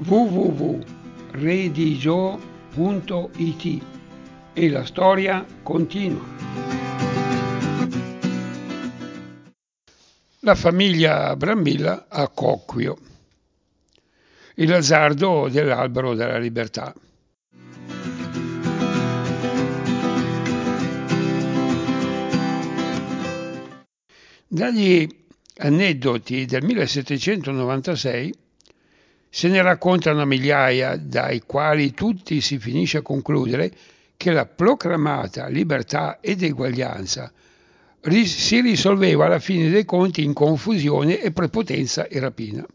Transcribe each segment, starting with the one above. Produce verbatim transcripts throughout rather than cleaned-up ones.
w w w punto redigio punto i t e la storia continua. La famiglia Brambilla a Cocquio. Il azzardo dell'albero della libertà. Dagli aneddoti del millesettecentonovantasei se ne raccontano migliaia, dai quali tutti si finisce a concludere che la proclamata libertà ed eguaglianza si risolveva alla fine dei conti in confusione e prepotenza e rapina.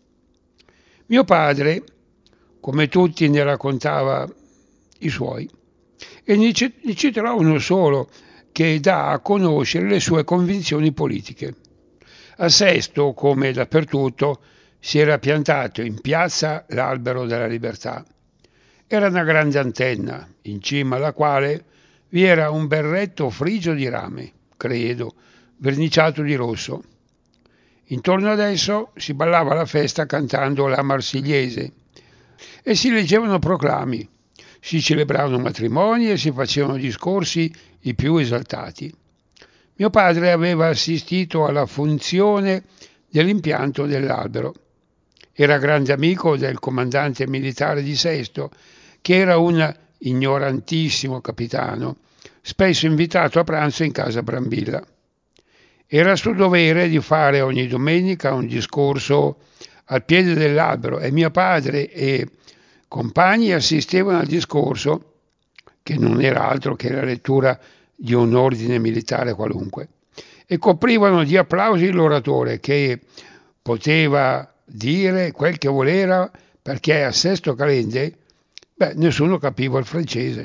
Mio padre, come tutti, ne raccontava i suoi, e ne citerò uno solo che dà a conoscere le sue convinzioni politiche. A Sesto, come dappertutto, si era piantato in piazza l'albero della libertà. Era una grande antenna, in cima alla quale vi era un berretto frigio di rame, credo, verniciato di rosso. Intorno ad esso si ballava la festa cantando la Marsigliese e si leggevano proclami, si celebravano matrimoni e si facevano discorsi i più esaltati. Mio padre aveva assistito alla funzione dell'impianto dell'albero. Era grande amico del comandante militare di Sesto, che era un ignorantissimo capitano, spesso invitato a pranzo in casa Brambilla. Era suo dovere di fare ogni domenica un discorso al piede dell'albero e mio padre e compagni assistevano al discorso, che non era altro che la lettura di un ordine militare qualunque, e coprivano di applausi l'oratore, che poteva dire quel che voleva, perché a Sesto Calende beh, nessuno capiva il francese.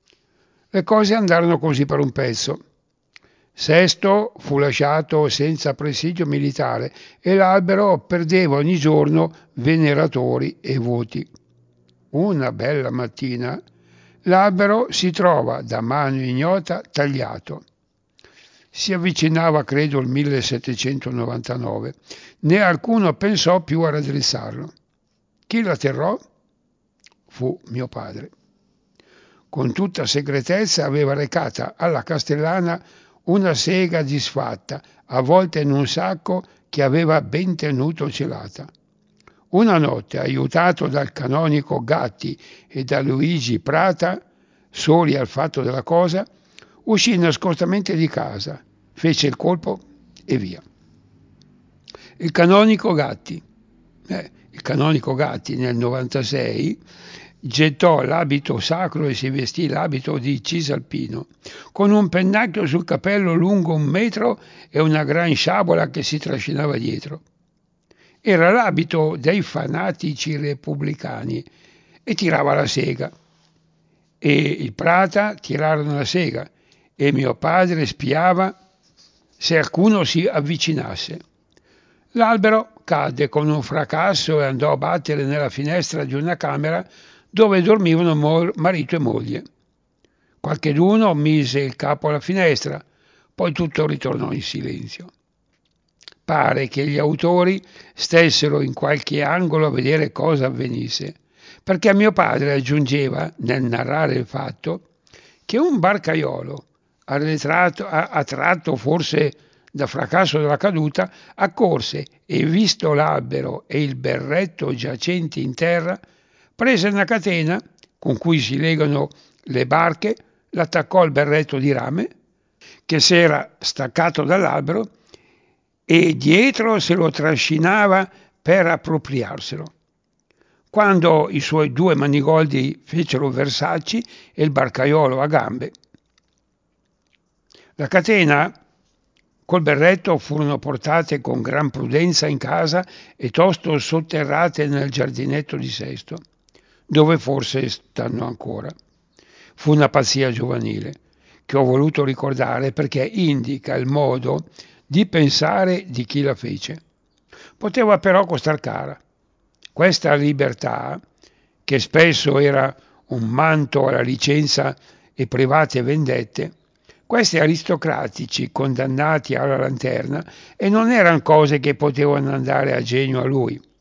Le cose andarono così per un pezzo. Sesto fu lasciato senza presidio militare e l'albero perdeva ogni giorno veneratori e voti. Una bella mattina l'albero si trova da mano ignota tagliato. Si avvicinava, credo, il millesettecentonovantanove. Né alcuno pensò più a raddrizzarlo. Chi l'atterrò? Fu mio padre. Con tutta segretezza aveva recata alla castellana una sega disfatta, avvolta in un sacco che aveva ben tenuto celata. Una notte, aiutato dal canonico Gatti e da Luigi Prata, soli al fatto della cosa, uscì nascostamente di casa, fece il colpo e via. Il canonico Gatti, eh, il canonico Gatti nel novantasei gettò l'abito sacro e si vestì l'abito di Cisalpino, con un pennacchio sul cappello lungo un metro e una gran sciabola che si trascinava dietro. Era l'abito dei fanatici repubblicani e tirava la sega. E il Prata tirarono la sega e mio padre spiava se alcuno si avvicinasse. L'albero cadde con un fracasso e andò a battere nella finestra di una camera dove dormivano marito e moglie. Qualcheduno mise il capo alla finestra, poi tutto ritornò in silenzio. Pare che gli autori stessero in qualche angolo a vedere cosa avvenisse, perché mio padre aggiungeva, nel narrare il fatto, che un barcaiolo, arretrato, attratto forse da fracasso della caduta, accorse e, visto l'albero e il berretto giacenti in terra, prese una catena con cui si legano le barche, l'attaccò al berretto di rame che si era staccato dall'albero e dietro se lo trascinava per appropriarselo. Quando i suoi due manigoldi fecero versacci e il barcaiolo a gambe. La catena col berretto furono portate con gran prudenza in casa e tosto sotterrate nel giardinetto di Sesto, dove forse stanno ancora. Fu una pazzia giovanile che ho voluto ricordare perché indica il modo di pensare di chi la fece. Poteva però costar cara. Questa libertà, che spesso era un manto alla licenza e private vendette, questi aristocratici condannati alla lanterna, e non erano cose che potevano andare a genio a lui,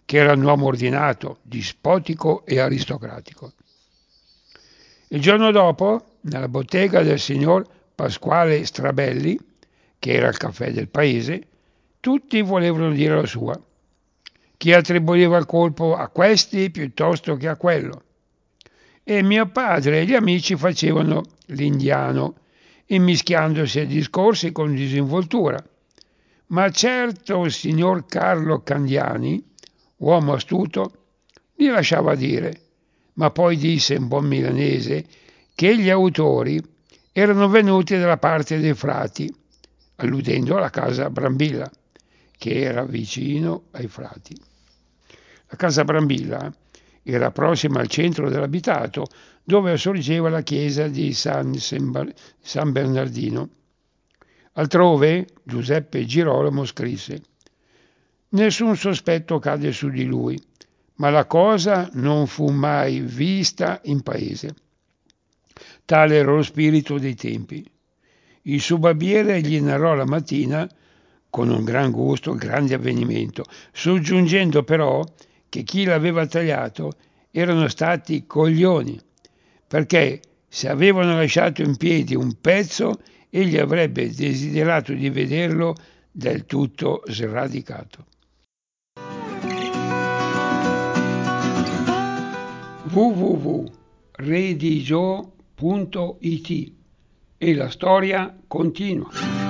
che era un uomo ordinato, dispotico e aristocratico. Il giorno dopo, nella bottega del signor Pasquale Strabelli, che era il caffè del paese, tutti volevano dire la sua. Chi attribuiva il colpo a questi piuttosto che a quello. E mio padre e gli amici facevano l'indiano, immischiandosi ai discorsi con disinvoltura. Ma certo il signor Carlo Candiani, uomo astuto, li lasciava dire, ma poi disse in buon milanese che gli autori erano venuti dalla parte dei frati, alludendo alla casa Brambilla, che era vicino ai frati. La casa Brambilla era prossima al centro dell'abitato, dove sorgeva la chiesa di San, San Bernardino. Altrove Giuseppe Girolamo scrisse: nessun sospetto cade su di lui, ma la cosa non fu mai vista in paese. Tale era lo spirito dei tempi. Il subabiere gli narrò la mattina, con un gran gusto, il grande avvenimento, soggiungendo però che chi l'aveva tagliato erano stati coglioni, perché se avevano lasciato in piedi un pezzo, egli avrebbe desiderato di vederlo del tutto sradicato. w w w punto redigio punto it e la storia continua.